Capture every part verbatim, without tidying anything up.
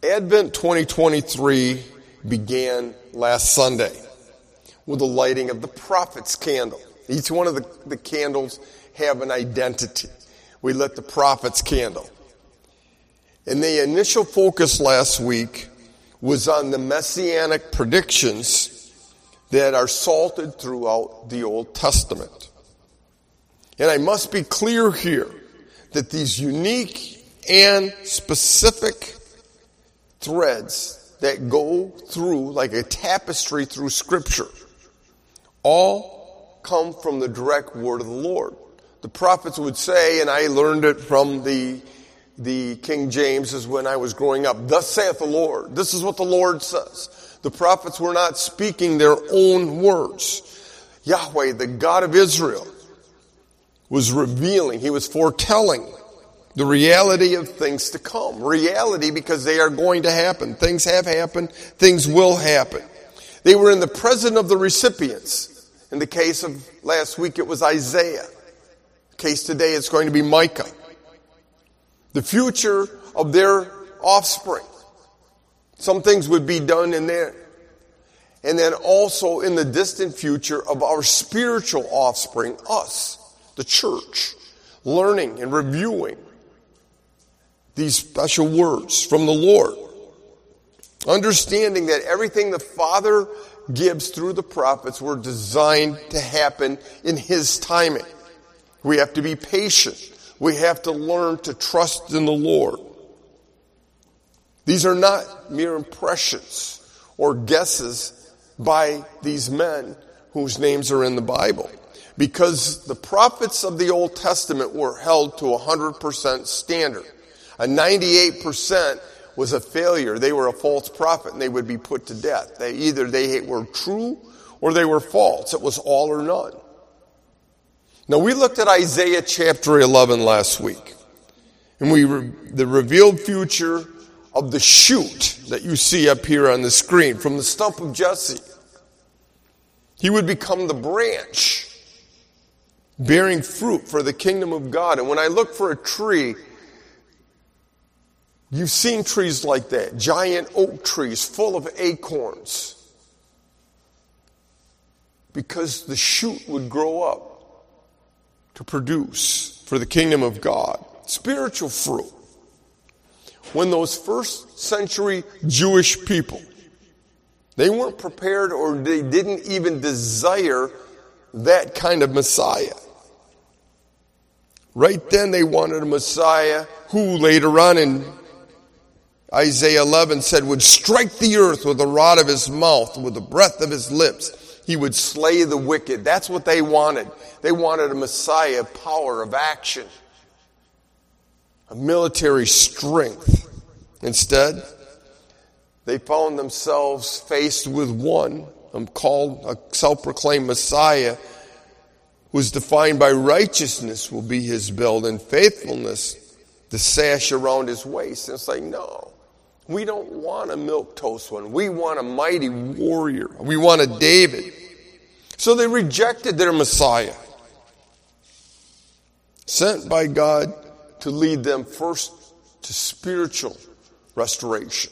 Advent twenty twenty-three began last Sunday with the lighting of the prophet's candle. Each one of the, the candles have an identity. We lit the prophet's candle. And the initial focus last week was on the messianic predictions that are salted throughout the Old Testament. And I must be clear here that these unique and specific threads that go through like a tapestry through Scripture all come from the direct word of the Lord. The prophets would say, and I learned it from the the King James is when I was growing up, thus saith the Lord. This is what the Lord says. The prophets were not speaking their own words. Yahweh, the God of Israel, was revealing, he was foretelling the reality of things to come. Reality because they are going to happen. Things have happened. Things will happen. They were in the presence of the recipients. In the case of last week, it was Isaiah. The case today, it's going to be Micah. The future of their offspring. Some things would be done in there. And then also in the distant future of our spiritual offspring, us, the church, learning and reviewing these special words from the Lord. Understanding that everything the Father gives through the prophets were designed to happen in His timing. We have to be patient. We have to learn to trust in the Lord. These are not mere impressions or guesses by these men whose names are in the Bible. Because the prophets of the Old Testament were held to a one hundred percent standard. A ninety-eight percent was a failure. They were a false prophet and they would be put to death. They either they were true or they were false. It was all or none. Now we looked at Isaiah chapter eleven last week. And we re- the revealed future of the shoot that you see up here on the screen from the stump of Jesse. He would become the branch bearing fruit for the kingdom of God. And when I look for a tree, you've seen trees like that, giant oak trees full of acorns. Because the shoot would grow up to produce for the kingdom of God. Spiritual fruit. When those first century Jewish people, they weren't prepared or they didn't even desire that kind of Messiah. Right then they wanted a Messiah who later on in Isaiah eleven said would strike the earth with the rod of his mouth, with the breath of his lips. He would slay the wicked. That's what they wanted. They wanted a Messiah of power, of action, of military strength. Instead, they found themselves faced with one called a self-proclaimed Messiah who was defined by righteousness will be his belt and faithfulness, the sash around his waist. And it's like, no. We don't want a milquetoast one. We want a mighty warrior. We want a David. So they rejected their Messiah, sent by God to lead them first to spiritual restoration.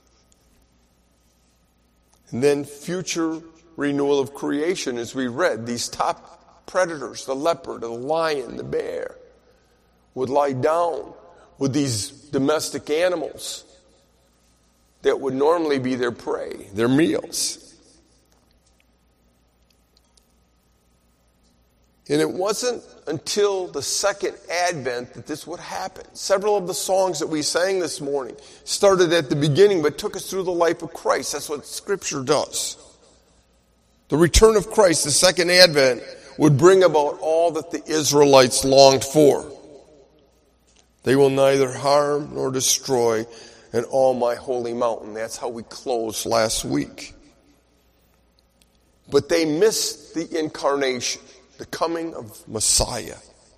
And then future renewal of creation, as we read, these top predators, the leopard, the lion, the bear, would lie down with these domestic animals that would normally be their prey, their meals. And it wasn't until the second advent that this would happen. Several of the songs that we sang this morning started at the beginning but took us through the life of Christ. That's what Scripture does. The return of Christ, the second advent, would bring about all that the Israelites longed for. They will neither harm nor destroy in all my holy mountain. That's how we closed last week. But they missed the incarnation, the coming of Messiah.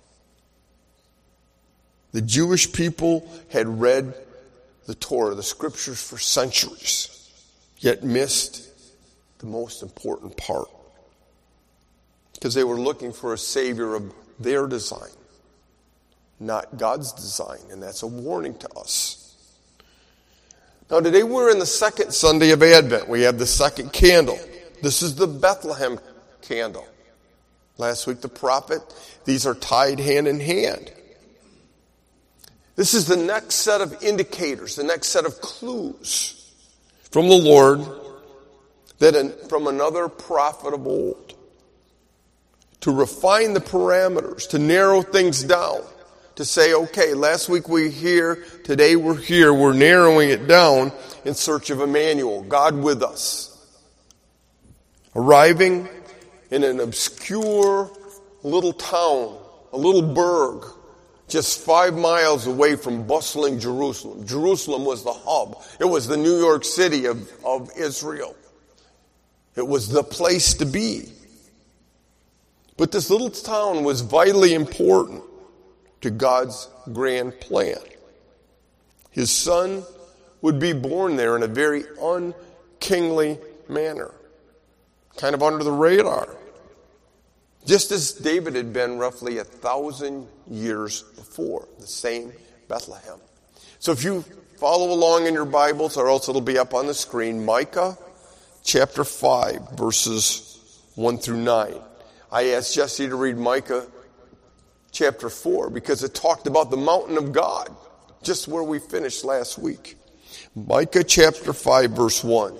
The Jewish people had read the Torah, the Scriptures, for centuries, yet missed the most important part. Because they were looking for a Savior of their design, not God's design. And that's a warning to us. Now today we're in the second Sunday of Advent. We have the second candle. This is the Bethlehem candle. Last week the prophet. These are tied hand in hand. This is the next set of indicators, the next set of clues from the Lord that in, from another prophet of old to refine the parameters, to narrow things down. To say, okay, last week we here, today we're here, we're narrowing it down in search of Emmanuel, God with us. Arriving in an obscure little town, a little burg, just five miles away from bustling Jerusalem. Jerusalem was the hub. It was the New York City of, of Israel. It was the place to be. But this little town was vitally important to God's grand plan. His son would be born there in a very unkingly manner, kind of under the radar, just as David had been roughly a thousand years before, the same Bethlehem. So if you follow along in your Bibles, or else it'll be up on the screen, Micah chapter five, verses one through nine. I asked Jesse to read Micah chapter four, because it talked about the mountain of God, just where we finished last week. Micah chapter five, verse one.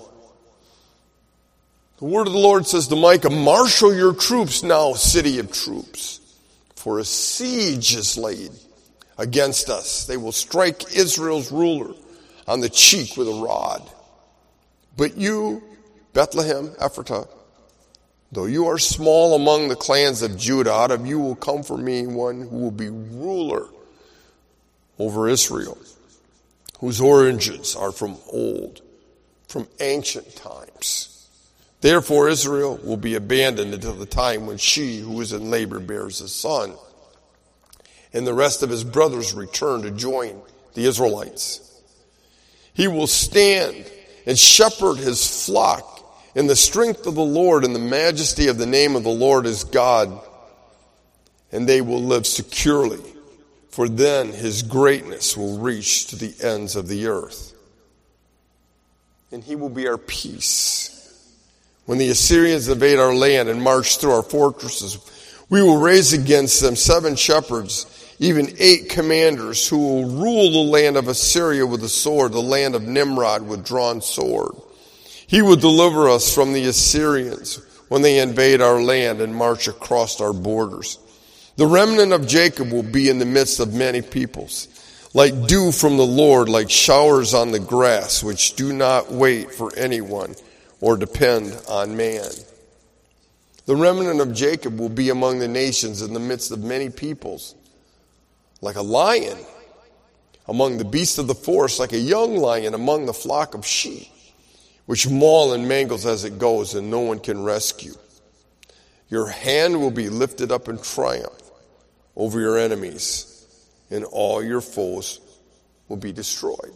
The word of the Lord says to Micah, marshal your troops now, city of troops, for a siege is laid against us. They will strike Israel's ruler on the cheek with a rod. But you, Bethlehem Ephratah, though you are small among the clans of Judah, out of you will come for me one who will be ruler over Israel, whose origins are from old, from ancient times. Therefore Israel will be abandoned until the time when she who is in labor bears a son, and the rest of his brothers return to join the Israelites. He will stand and shepherd his flock in the strength of the Lord and the majesty of the name of the Lord is God, and they will live securely, for then his greatness will reach to the ends of the earth. And he will be our peace. When the Assyrians invade our land and march through our fortresses, we will raise against them seven shepherds, even eight commanders who will rule the land of Assyria with a sword, the land of Nimrod with drawn sword. He will deliver us from the Assyrians when they invade our land and march across our borders. The remnant of Jacob will be in the midst of many peoples, like dew from the Lord, like showers on the grass, which do not wait for anyone or depend on man. The remnant of Jacob will be among the nations in the midst of many peoples, like a lion among the beasts of the forest, like a young lion among the flock of sheep, which maul and mangles as it goes, and no one can rescue. Your hand will be lifted up in triumph over your enemies, and all your foes will be destroyed.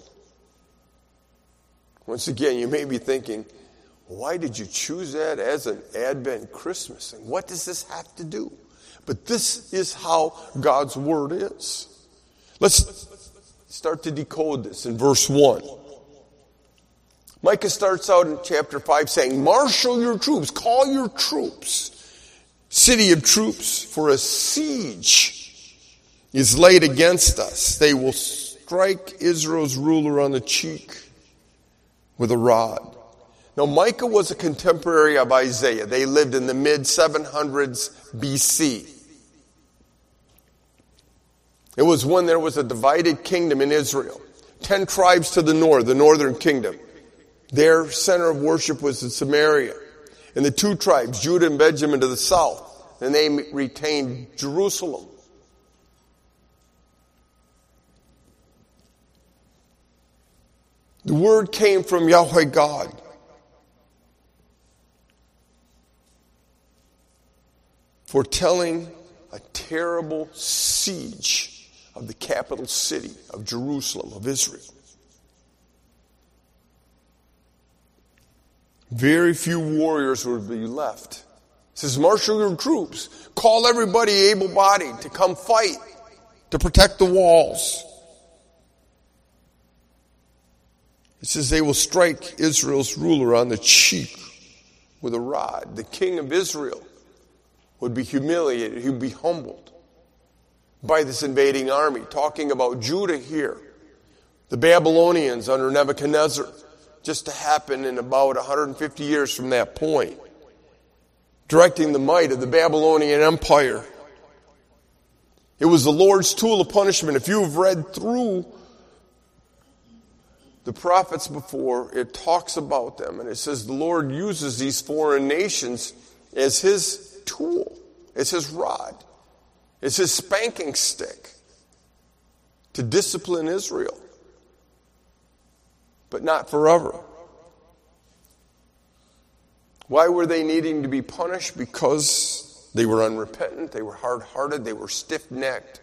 Once again, you may be thinking, why did you choose that as an Advent Christmas? And what does this have to do? But this is how God's Word is. Let's start to decode this in verse one. Micah starts out in chapter five saying, marshal your troops, call your troops, city of troops, for a siege is laid against us. They will strike Israel's ruler on the cheek with a rod. Now, Micah was a contemporary of Isaiah. They lived in the mid seven hundreds B C. It was when there was a divided kingdom in Israel. Ten tribes to the north, the northern kingdom. Their center of worship was in Samaria. And the two tribes, Judah and Benjamin, to the south. And they retained Jerusalem. The word came from Yahweh God, foretelling a terrible siege of the capital city of Jerusalem, of Israel. Very few warriors would be left. It says, marshal your troops. Call everybody able-bodied to come fight, to protect the walls. It says they will strike Israel's ruler on the cheek with a rod. The king of Israel would be humiliated. He would be humbled by this invading army. Talking about Judah here. The Babylonians under Nebuchadnezzar, just to happen in about one hundred fifty years from that point. Directing the might of the Babylonian Empire. It was the Lord's tool of punishment. If you have read through the prophets before, it talks about them. And it says the Lord uses these foreign nations as his tool, as his rod, as his spanking stick to discipline Israel. But not forever. Why were they needing to be punished? Because they were unrepentant, they were hard-hearted, they were stiff-necked.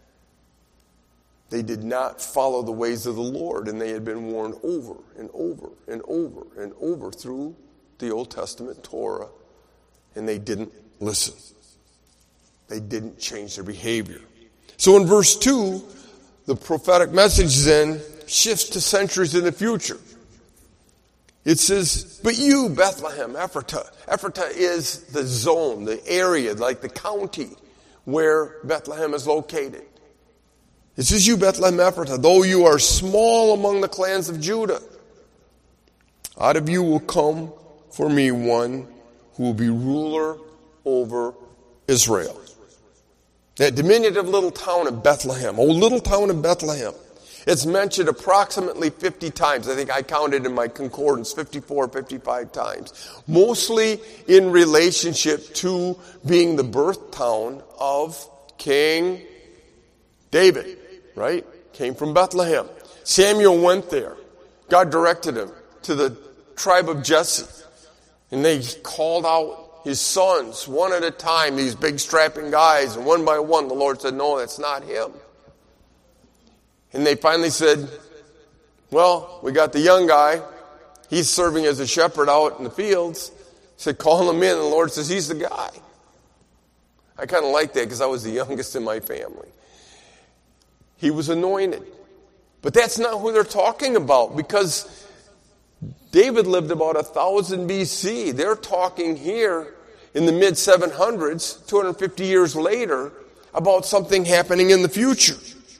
They did not follow the ways of the Lord, and they had been warned over and over and over and over through the Old Testament Torah, and they didn't listen. They didn't change their behavior. So in verse two, the prophetic message then shifts to centuries in the future. It says, but you, Bethlehem, Ephratah. Ephratah is the zone, the area, like the county where Bethlehem is located. It says, you, Bethlehem Ephratah, though you are small among the clans of Judah, out of you will come for me one who will be ruler over Israel. That diminutive little town of Bethlehem, oh little town of Bethlehem. It's mentioned approximately fifty times. I think I counted in my concordance fifty-four, fifty-five times. Mostly in relationship to being the birth town of King David, right? Came from Bethlehem. Samuel went there. God directed him to the tribe of Jesse. And they called out his sons one at a time, these big strapping guys. And one by one, the Lord said, no, that's not him. And they finally said, well, we got the young guy. He's serving as a shepherd out in the fields. Said, call him in. And the Lord says, he's the guy. I kind of like that because I was the youngest in my family. He was anointed. But that's not who they're talking about, because David lived about one thousand B C. They're talking here in the mid seven hundreds, two hundred fifty years later, about something happening in the future.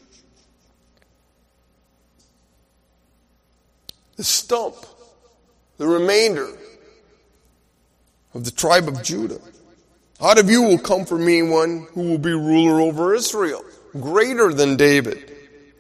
The stump, the remainder of the tribe of Judah. Out of you will come for me one who will be ruler over Israel, greater than David.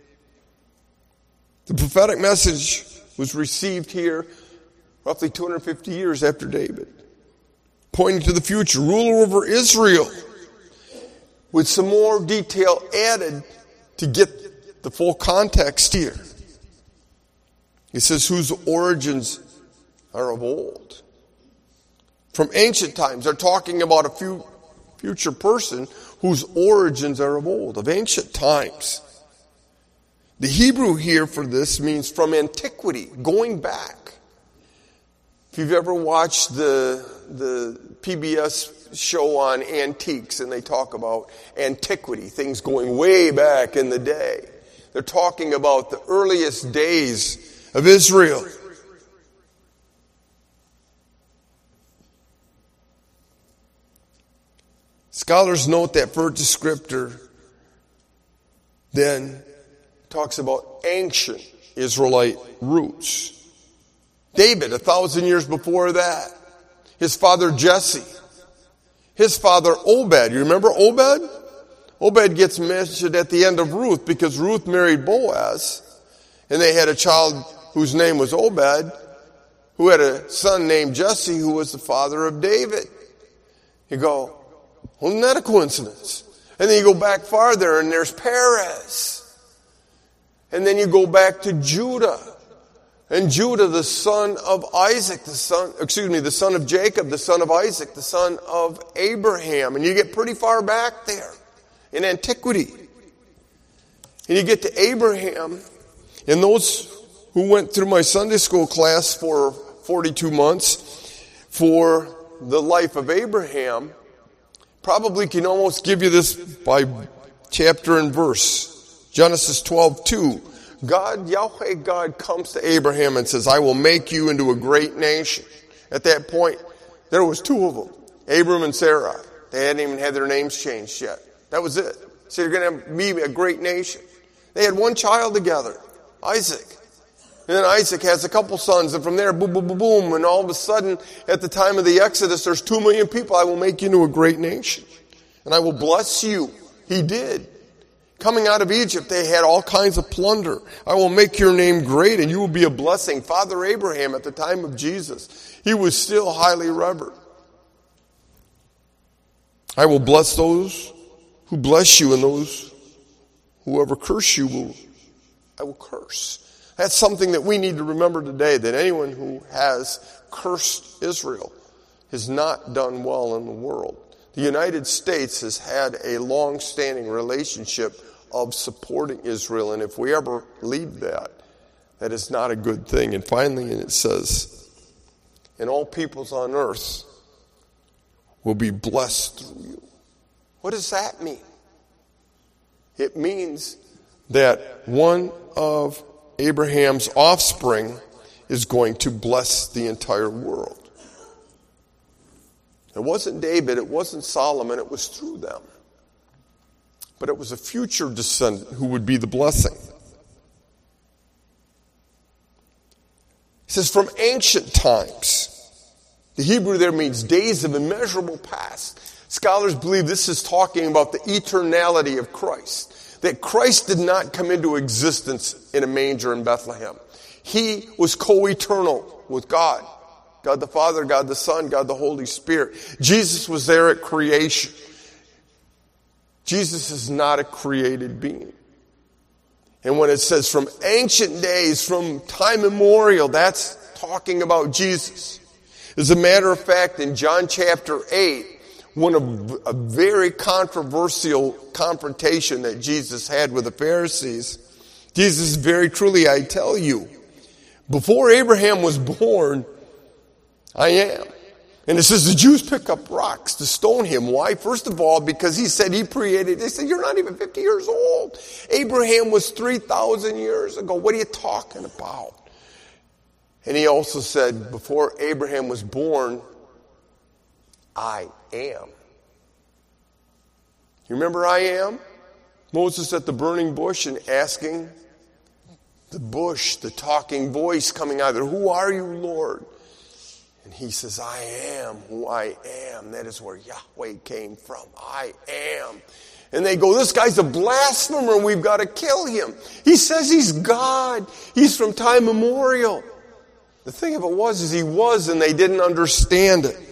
The prophetic message was received here roughly two hundred fifty years after David, pointing to the future, ruler over Israel, with some more detail added to get the full context here. He says, whose origins are of old. From ancient times, they're talking about a few future person whose origins are of old, of ancient times. The Hebrew here for this means from antiquity, going back. If you've ever watched the, the P B S show on antiques and they talk about antiquity, things going way back in the day, they're talking about the earliest days of Israel. Scholars note that first descriptor then talks about ancient Israelite roots. David, a thousand years before that. His father Jesse. His father Obed. You remember Obed? Obed gets mentioned at the end of Ruth because Ruth married Boaz. And they had a child whose name was Obed, who had a son named Jesse, who was the father of David. You go, well, isn't that a coincidence? And then you go back farther, and there's Perez. And then you go back to Judah. And Judah, the son of Isaac, the son, excuse me, the son of Jacob, the son of Isaac, the son of Abraham. And you get pretty far back there in antiquity. And you get to Abraham. And those who went through my Sunday school class for forty-two months for the life of Abraham probably can almost give you this by chapter and verse. Genesis twelve two. God, Yahweh God, comes to Abraham and says, I will make you into a great nation. At that point, there was two of them, Abram and Sarai. They hadn't even had their names changed yet. That was it. So you're going to be a great nation. They had one child together, Isaac. And then Isaac has a couple sons, and from there, boom, boom, boom, boom, and all of a sudden, at the time of the Exodus, there's two million people. I will make you into a great nation, and I will bless you. He did. Coming out of Egypt, they had all kinds of plunder. I will make your name great, and you will be a blessing. Father Abraham, at the time of Jesus, he was still highly revered. I will bless those who bless you, and those whoever curse you will, I will curse. That's something that we need to remember today, that anyone who has cursed Israel has not done well in the world. The United States has had a long-standing relationship of supporting Israel, and if we ever leave that, that is not a good thing. And finally, it says, and all peoples on earth will be blessed through you. What does that mean? It means that one of Abraham's offspring is going to bless the entire world. It wasn't David, it wasn't Solomon, it was through them. But it was a future descendant who would be the blessing. It says, from ancient times. The Hebrew there means days of immeasurable past. Scholars believe this is talking about the eternality of Christ. That Christ did not come into existence in a manger in Bethlehem. He was co-eternal with God. God the Father, God the Son, God the Holy Spirit. Jesus was there at creation. Jesus is not a created being. And when it says from ancient days, from time immemorial, that's talking about Jesus. As a matter of fact, in John chapter eight, one of a very controversial confrontation that Jesus had with the Pharisees, Jesus, very truly, I tell you, before Abraham was born, I am. And it says the Jews pick up rocks to stone him. Why? First of all, because he said he created. They said, you're not even fifty years old. Abraham was three thousand years ago. What are you talking about? And he also said, before Abraham was born, I am. You remember I am? Moses at the burning bush and asking the bush, the talking voice coming out there, who are you, Lord? And he says, I am who I am. That is where Yahweh came from. I am. And they go, this guy's a blasphemer. We've got to kill him. He says he's God. He's from time immemorial. The thing of it was, is he was, and they didn't understand it.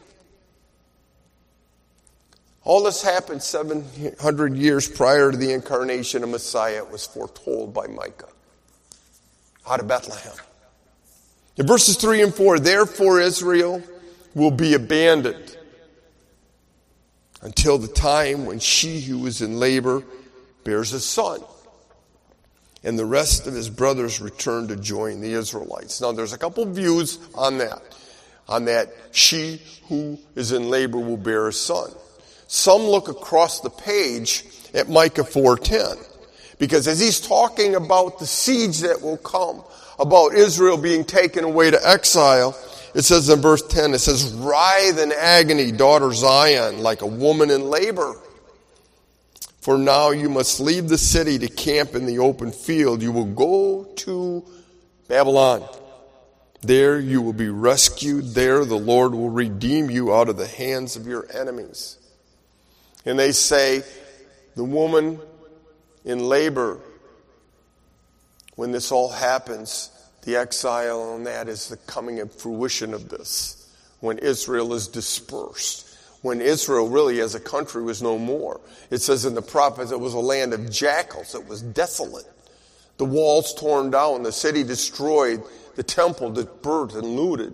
All this happened seven hundred years prior to the incarnation of Messiah. It was foretold by Micah out of Bethlehem. In verses three and four, therefore Israel will be abandoned until the time when she who is in labor bears a son, and the rest of his brothers return to join the Israelites. Now there's a couple views on that. On that, she who is in labor will bear a son. Some look across the page at Micah four ten, because as he's talking about the siege that will come, about Israel being taken away to exile, it says in verse ten, it says, writhe in agony, daughter Zion, like a woman in labor. For now you must leave the city to camp in the open field. You will go to Babylon. There you will be rescued. There the Lord will redeem you out of the hands of your enemies. And they say, the woman in labor, when this all happens, the exile and that is the coming of fruition of this. When Israel is dispersed. When Israel really as a country was no more. It says in the prophets it was a land of jackals. It was desolate. The walls torn down. The city destroyed. The temple burnt and looted.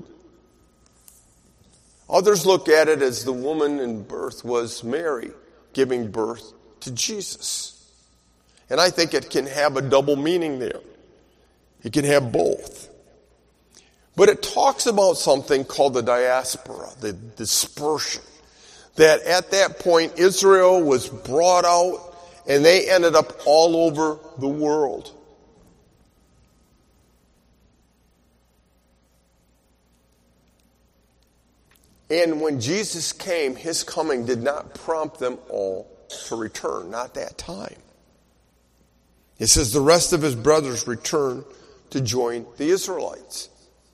Others look at it as the woman in birth was Mary, giving birth to Jesus. And I think it can have a double meaning there. It can have both. But it talks about something called the diaspora, the dispersion. That at that point Israel was brought out and they ended up all over the world. And when Jesus came, his coming did not prompt them all to return, not that time. It says the rest of his brothers returned to join the Israelites.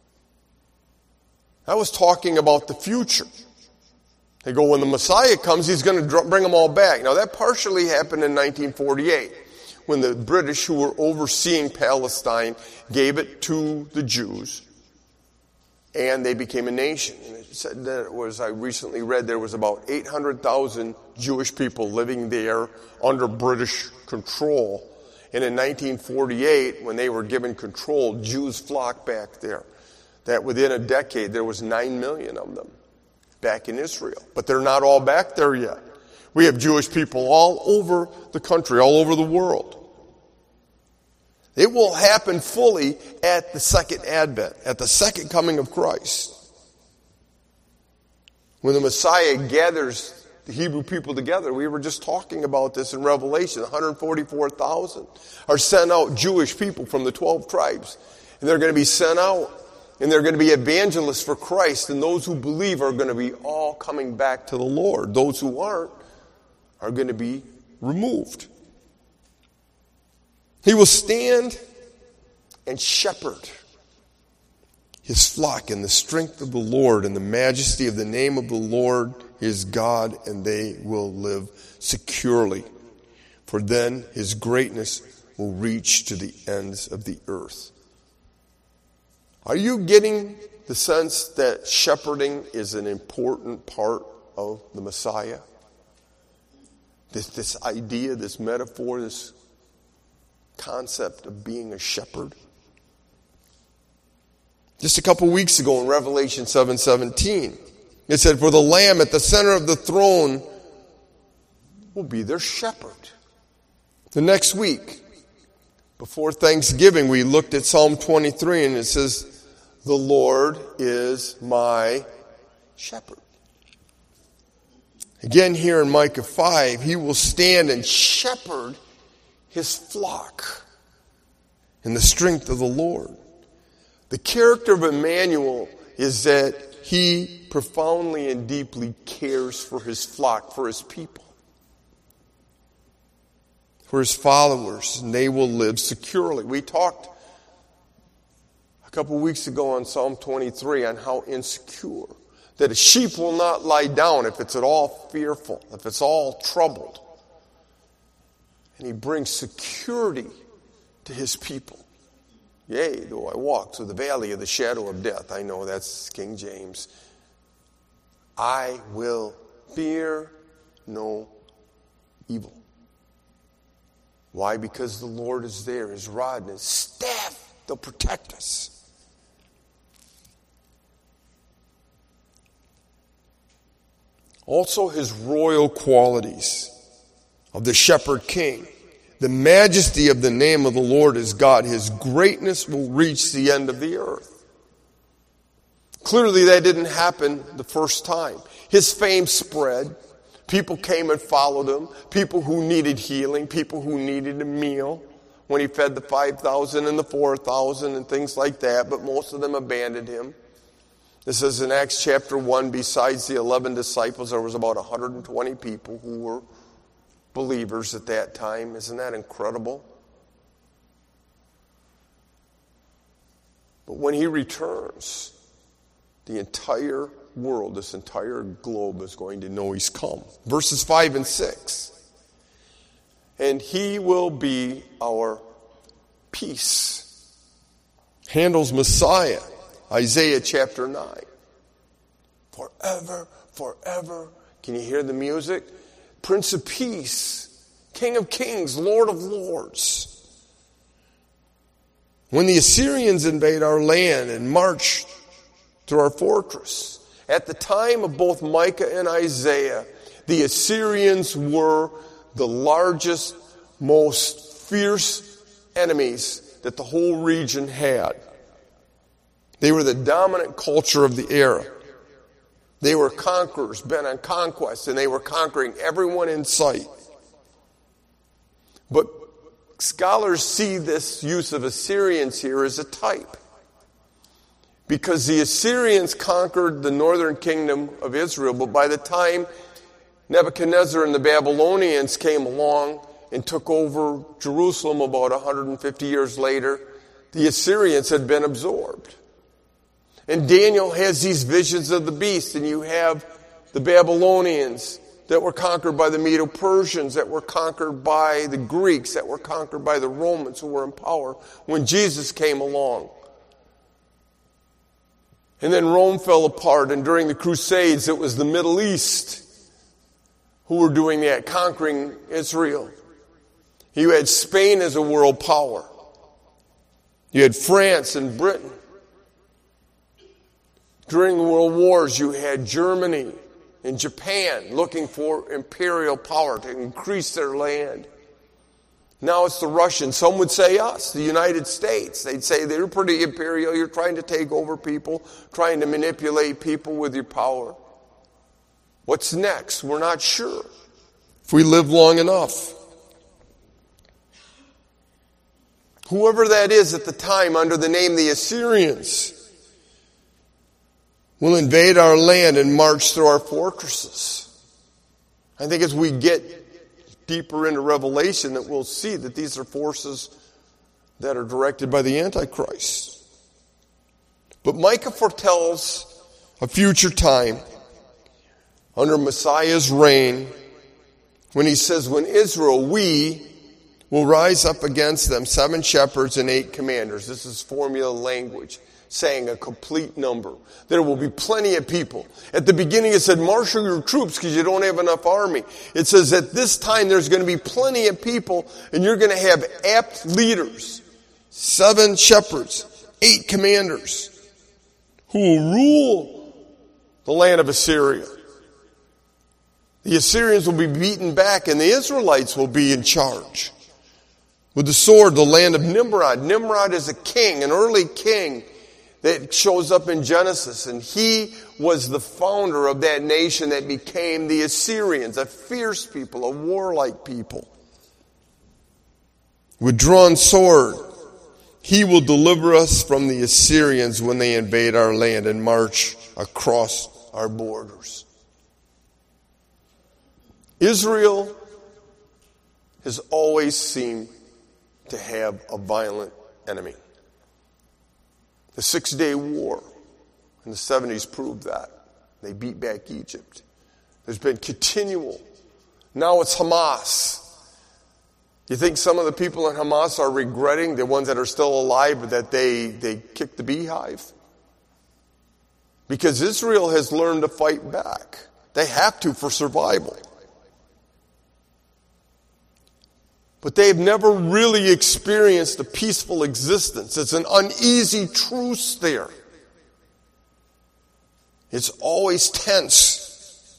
I was talking about the future. They go, when the Messiah comes, he's going to bring them all back. Now, that partially happened in nineteen forty-eight, when the British, who were overseeing Palestine, gave it to the Jews, and they became a nation. And it said that it was, I recently read, there was about eight hundred thousand Jewish people living there under British control. And in nineteen forty-eight, when they were given control, Jews flocked back there. That within a decade, there was nine million of them back in Israel. But they're not all back there yet. We have Jewish people all over the country, all over the world. It will happen fully at the second advent, at the second coming of Christ. When the Messiah gathers the Hebrew people together, we were just talking about this in Revelation, one hundred forty-four thousand are sent out, Jewish people from the twelve tribes. And they're going to be sent out, and they're going to be evangelists for Christ, and those who believe are going to be all coming back to the Lord. Those who aren't are going to be removed. He will stand and shepherd his flock in the strength of the Lord and the majesty of the name of the Lord his God, and they will live securely. For then his greatness will reach to the ends of the earth. Are you getting the sense that shepherding is an important part of the Messiah? This, this idea, this metaphor, this concept of being a shepherd. Just a couple weeks ago in Revelation seven seventeen, it said, for the Lamb at the center of the throne will be their shepherd. The next week, before Thanksgiving, we looked at Psalm twenty-three, and it says, the Lord is my shepherd. Again, here in Micah five, he will stand and shepherd his flock in the strength of the Lord. The character of Emmanuel is that he profoundly and deeply cares for his flock, for his people, for his followers, and they will live securely. We talked a couple weeks ago on Psalm twenty-three on how insecure, that a sheep will not lie down if it's at all fearful, if it's all troubled. And he brings security to his people. Yea, though I walk through the valley of the shadow of death. I know that's King James. I will fear no evil. Why? Because the Lord is there. His rod and his staff, they'll protect us. Also his royal qualities of the shepherd king. The majesty of the name of the Lord is God. His greatness will reach the end of the earth. Clearly that didn't happen the first time. His fame spread. People came and followed him. People who needed healing. People who needed a meal. When he fed the five thousand and the four thousand and things like that. But most of them abandoned him. This is in Acts chapter one. Besides the eleven disciples, there was about one hundred twenty people who were believers at that time. Isn't that incredible? But when he returns, the entire world, this entire globe is going to know he's come. Verses five and six. And he will be our peace. Handel's Messiah, Isaiah chapter nine. Forever, forever. Can you hear the music? Prince of Peace, King of Kings, Lord of Lords. When the Assyrians invade our land and march through our fortress, at the time of both Micah and Isaiah, the Assyrians were the largest, most fierce enemies that the whole region had. They were the dominant culture of the era. They were conquerors, bent on conquest, and they were conquering everyone in sight. But scholars see this use of Assyrians here as a type. because the Assyrians conquered the northern kingdom of Israel, but by the time Nebuchadnezzar and the Babylonians came along and took over Jerusalem about one hundred fifty years later, the Assyrians had been absorbed. And Daniel has these visions of the beast, and you have the Babylonians that were conquered by the Medo-Persians, that were conquered by the Greeks, that were conquered by the Romans who were in power when Jesus came along. And then Rome fell apart, and during the Crusades it was the Middle East who were doing that, conquering Israel. You had Spain as a world power. You had France and Britain. During the world wars, you had Germany and Japan looking for imperial power to increase their land. Now it's the Russians. Some would say us, the United States. They'd say they're pretty imperial. You're trying to take over people, trying to manipulate people with your power. What's next? We're not sure if we live long enough. Whoever that is at the time under the name the Assyrians will invade our land and march through our fortresses. I think as we get deeper into Revelation that we'll see that these are forces that are directed by the Antichrist. But Micah foretells a future time under Messiah's reign when he says, when Israel, we will rise up against them, seven shepherds and eight commanders. This is formula language, saying a complete number. There will be plenty of people. At the beginning it said, marshal your troops because you don't have enough army. It says at this time there's going to be plenty of people and you're going to have apt leaders. Seven shepherds, eight commanders who will rule the land of Assyria. The Assyrians will be beaten back and the Israelites will be in charge. With the sword, the land of Nimrod. Nimrod is a king, an early king that shows up in Genesis. And he was the founder of that nation that became the Assyrians, a fierce people, a warlike people. With drawn sword, he will deliver us from the Assyrians when they invade our land and march across our borders. Israel has always seemed to have a violent enemy. The Six-Day War in the seventies proved that. They beat back Egypt. There's been continual. Now it's Hamas. You think some of the people in Hamas are regretting, the ones that are still alive, that they, they kicked the beehive? Because Israel has learned to fight back. They have to for survival. But they've never really experienced a peaceful existence. It's an uneasy truce there. It's always tense.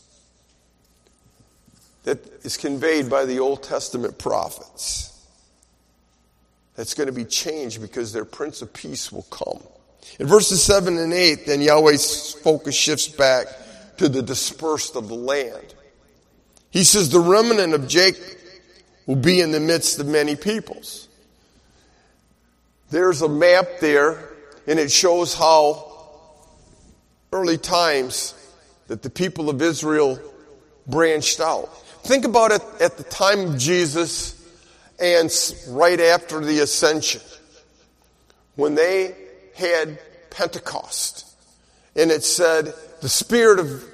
That is conveyed by the Old Testament prophets. That's going to be changed because their Prince of Peace will come. In verses seven and eight, then Yahweh's focus shifts back to the dispersed of the land. He says, the remnant of Jacob will be in the midst of many peoples. There's a map there, and it shows how early times that the people of Israel branched out. Think about it at the time of Jesus and right after the ascension, when they had Pentecost, and it said the Spirit of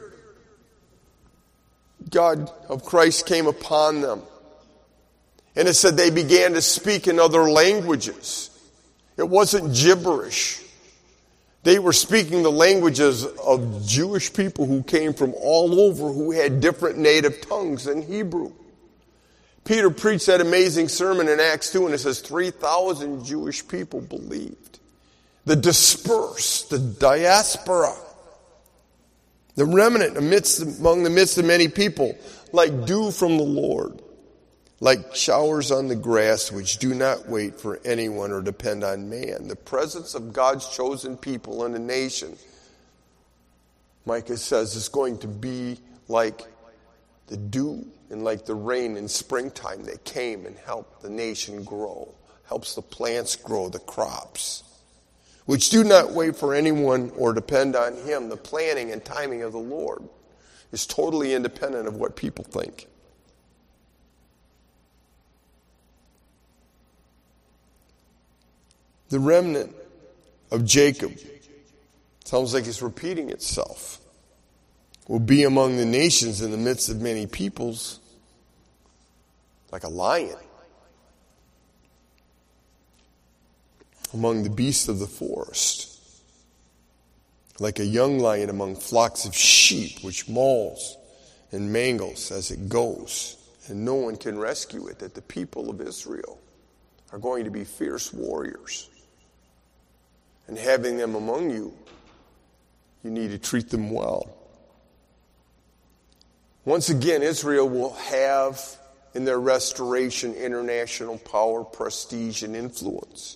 God, of Christ, came upon them. And it said they began to speak in other languages. It wasn't gibberish. They were speaking the languages of Jewish people who came from all over, who had different native tongues than Hebrew. Peter preached that amazing sermon in Acts two, and it says three thousand Jewish people believed. The dispersed, the diaspora, the remnant amidst, among the midst of many people, like dew from the Lord. Like showers on the grass, which do not wait for anyone or depend on man. The presence of God's chosen people in a nation, Micah says, is going to be like the dew and like the rain in springtime that came and helped the nation grow, helps the plants grow, the crops. which do not wait for anyone or depend on him. The planning and timing of the Lord is totally independent of what people think. The remnant of Jacob, sounds like it's repeating itself, will be among the nations in the midst of many peoples, like a lion among the beasts of the forest, like a young lion among flocks of sheep, which mauls and mangles as it goes, and no one can rescue it. That the people of Israel are going to be fierce warriors. And having them among you, you need to treat them well. Once again, Israel will have in their restoration international power, prestige, and influence.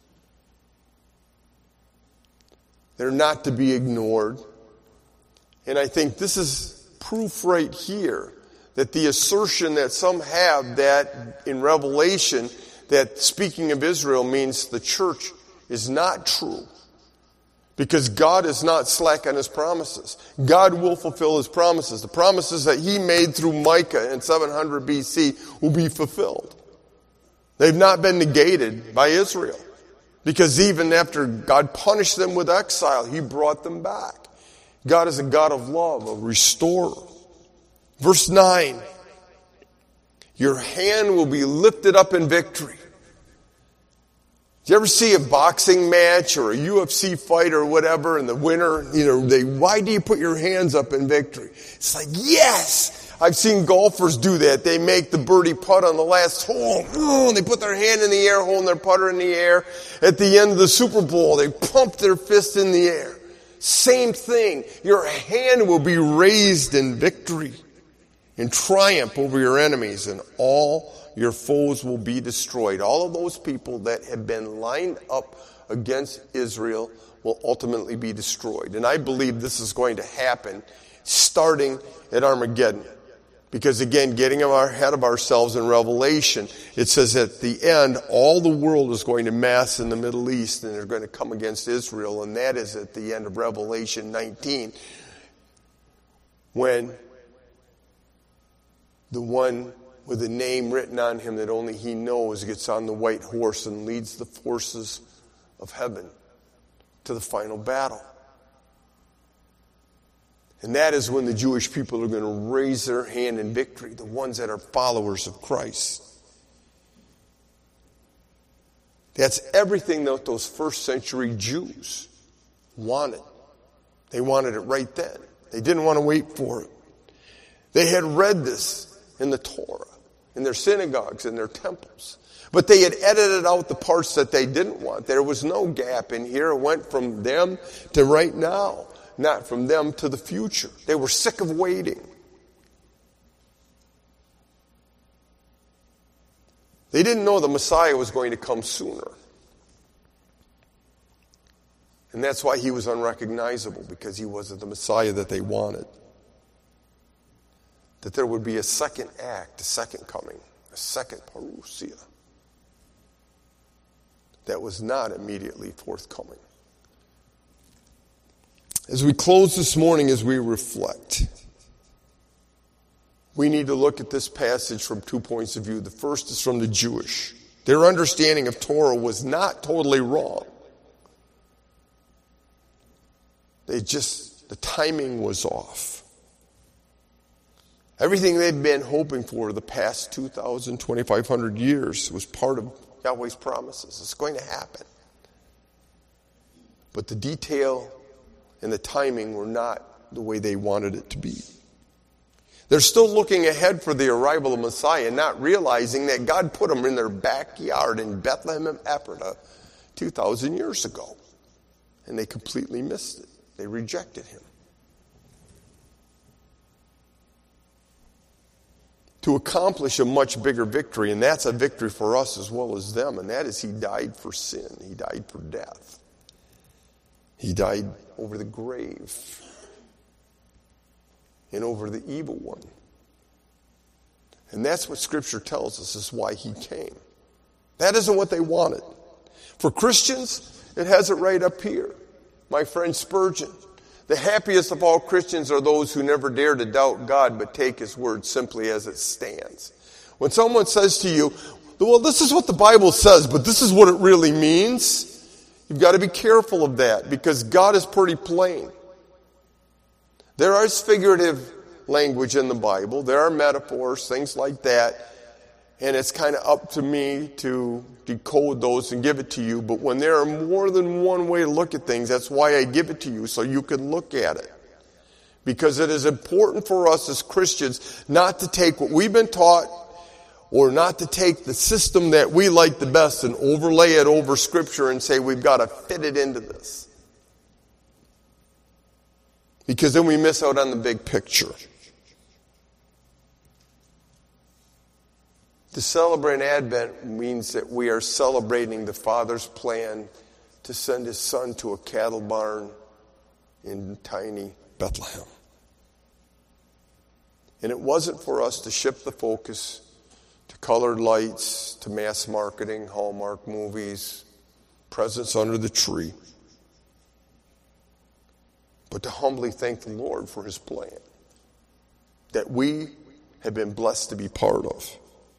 They're not to be ignored. And I think this is proof right here that the assertion that some have that in Revelation that speaking of Israel means the church is not true. Because God is not slack on his promises. God will fulfill his promises. The promises that he made through Micah in seven hundred B C will be fulfilled. They've not been negated by Israel. Because even after God punished them with exile, he brought them back. God is a God of love, a restorer. Verse nine. Your hand will be lifted up in victory. Do you ever see a boxing match or a U F C fight or whatever, and the winner, you know, they, why do you put your hands up in victory? It's like, yes! I've seen golfers do that. They make the birdie putt on the last hole. Oh, and they put their hand in the air, holding their putter in the air. At the end of the Super Bowl, they pump their fist in the air. Same thing. Your hand will be raised in victory, in triumph over your enemies, and all your foes will be destroyed. All of those people that have been lined up against Israel will ultimately be destroyed. And I believe this is going to happen starting at Armageddon. Because again, getting ahead of ourselves in Revelation, it says at the end, all the world is going to mass in the Middle East and they're going to come against Israel. And that is at the end of Revelation nineteen, when the one with a name written on him that only he knows gets on the white horse and leads the forces of heaven to the final battle. And that is when the Jewish people are going to raise their hand in victory, the ones that are followers of Christ. That's everything that those first century Jews wanted. They wanted it right then. They didn't want to wait for it. They had read this in the Torah, in their synagogues, in their temples. But they had edited out the parts that they didn't want. There was no gap in here. It went from them to right now, not from them to the future. They were sick of waiting. They didn't know the Messiah was going to come sooner. And that's why he was unrecognizable, because he wasn't the Messiah that they wanted. That there would be a second act, a second coming, a second parousia that was not immediately forthcoming. As we close this morning, as we reflect, we need to look at this passage from two points of view. The first is from the Jewish. Their understanding of Torah was not totally wrong. They just, the timing was off. Everything they'd been hoping for the past two thousand, twenty-five hundred years was part of Yahweh's promises. It's going to happen. But the detail and the timing were not the way they wanted it to be. They're still looking ahead for the arrival of Messiah, not realizing that God put them in their backyard in Bethlehem and Ephratah two thousand years ago. And they completely missed it. They rejected him. To accomplish a much bigger victory, and that's a victory for us as well as them, and that is he died for sin. He died for death. He died over the grave and over the evil one. And that's what Scripture tells us is why he came. That isn't what they wanted. For Christians, It has it right up here. My friend Spurgeon. The happiest of all Christians are those who never dare to doubt God, but take his word simply as it stands. When someone says to you, well, this is what the Bible says, but this is what it really means, you've got to be careful of that, because God is pretty plain. There is figurative language in the Bible. There are metaphors, things like that. And it's kind of up to me to decode those and give it to you. But when there are more than one way to look at things, that's why I give it to you, so you can look at it. Because it is important for us as Christians not to take what we've been taught, or not to take the system that we like the best and overlay it over Scripture and say we've got to fit it into this. Because then we miss out on the big picture. To celebrate Advent means that we are celebrating the Father's plan to send his Son to a cattle barn in tiny Bethlehem. And it wasn't for us to shift the focus to colored lights, to mass marketing, Hallmark movies, presents under the tree, but to humbly thank the Lord for his plan that we have been blessed to be part of.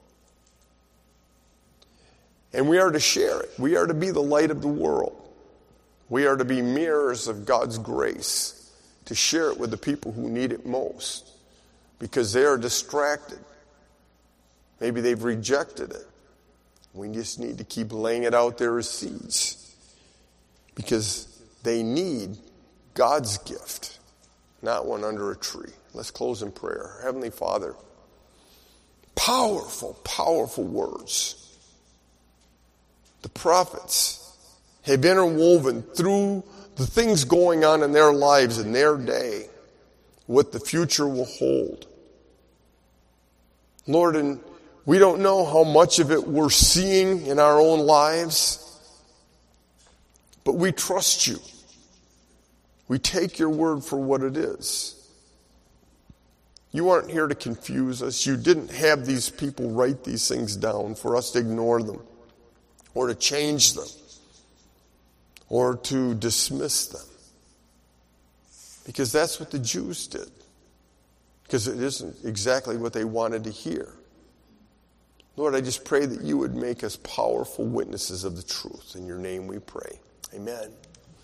And we are to share it. We are to be the light of the world. We are to be mirrors of God's grace, to share it with the people who need it most, because they are distracted. Maybe they've rejected it. We just need to keep laying it out there as seeds, because they need God's gift, not one under a tree. Let's close in prayer. Heavenly Father, powerful, powerful words. The prophets have interwoven through the things going on in their lives in their day, what the future will hold. Lord, and we don't know how much of it we're seeing in our own lives, but we trust you. We take your word for what it is. You aren't here to confuse us. You didn't have these people write these things down for us to ignore them, or to change them, or to dismiss them. Because that's what the Jews did. Because it isn't exactly what they wanted to hear. Lord, I just pray that you would make us powerful witnesses of the truth. In your name we pray. Amen.